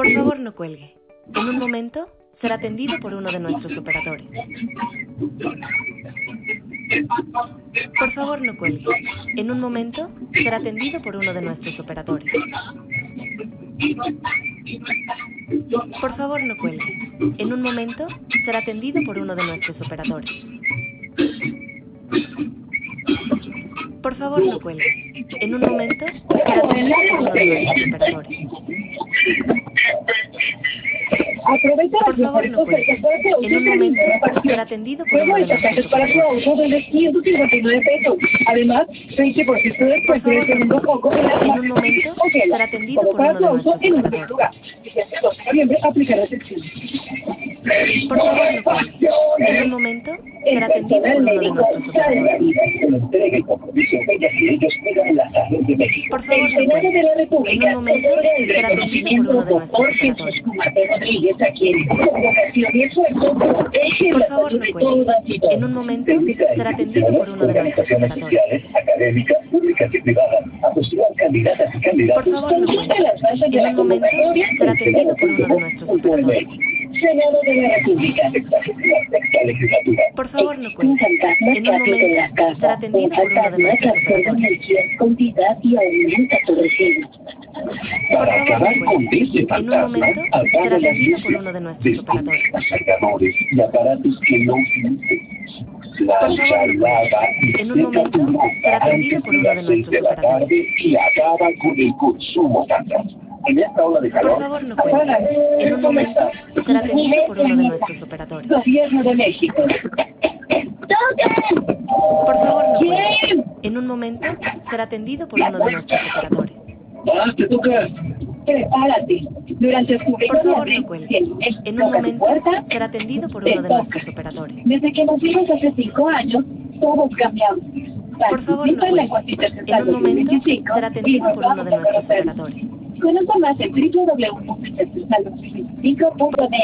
Por favor, no cuelgue. En un momento será atendido por uno de nuestros operadores. Por favor, no cuelgue. En un momento será atendido por uno de nuestros operadores. Por favor, no cuelgue. En un momento será atendido por uno de nuestros operadores. Por favor, no cuelgue. En un momento será atendido por uno de nuestros operadores. Aprovecha Por favor, no cuelgue. En un momento será atendido por uno de nuestros para tu operadores. auto de 159 pesos. Además, 20% de Por descuento en el favor, no segundo cuelgue. foco de la En un momento será atendido por Coloca uno tu de auto nuestros en un primer operadores. lugar. Y si hace 12 de noviembre, aplicar la sección. Por favor, no cuelgue. En un momento será atendido por uno de nuestros operadores. Por favor, no Senado de cuelgue. la En República un momento otorga el será atendido por uno de reconocimiento nuestros por Jesús operadores. Cumate Rodríguez, a quien con vocación y esfuerzo protege Por la favor, salud no de cuelgue. todas y todos. En un momento será atendido por uno de nuestros operadores. Académicas, públicas y privadas, a postular candidatas y candidatos. Por favor, no Consulta cuelgue. las bases de En la un momento convocatoria será en atendido por uno de nuestros operadores. Senado de la República, sexta legislatura. Por favor, no Un cuelgue. fantasma En un escape de momento la casa. será atendido Un por uno de fantasma nuestros absorbe operadores. energía escondida y aumenta tu residuo. Por favor, no cuelgue. En un momento será atendido por uno de nuestros operadores. Cargadores y aparatos que no utilices. Por favor, no cuelgue. En un momento será atendido por uno de nuestros operadores. Y acaba con el consumo tantas. En esta ola de Por calor, favor, no cuelgue. En un momento será atendido por uno de nuestros operadores. Gobierno de México. Por favor, no cuelgue. En un momento será atendido por uno de nuestros operadores. Te toca. Prepárate. Durante el Por favor, no cuelgue. En un momento será atendido por uno de nuestros operadores. Desde que nos vimos hace 5 años, todos cambiamos. Por favor, no cuelgue. En un momento será atendido por uno de nuestros operadores. Conozca más en www.intercentralmente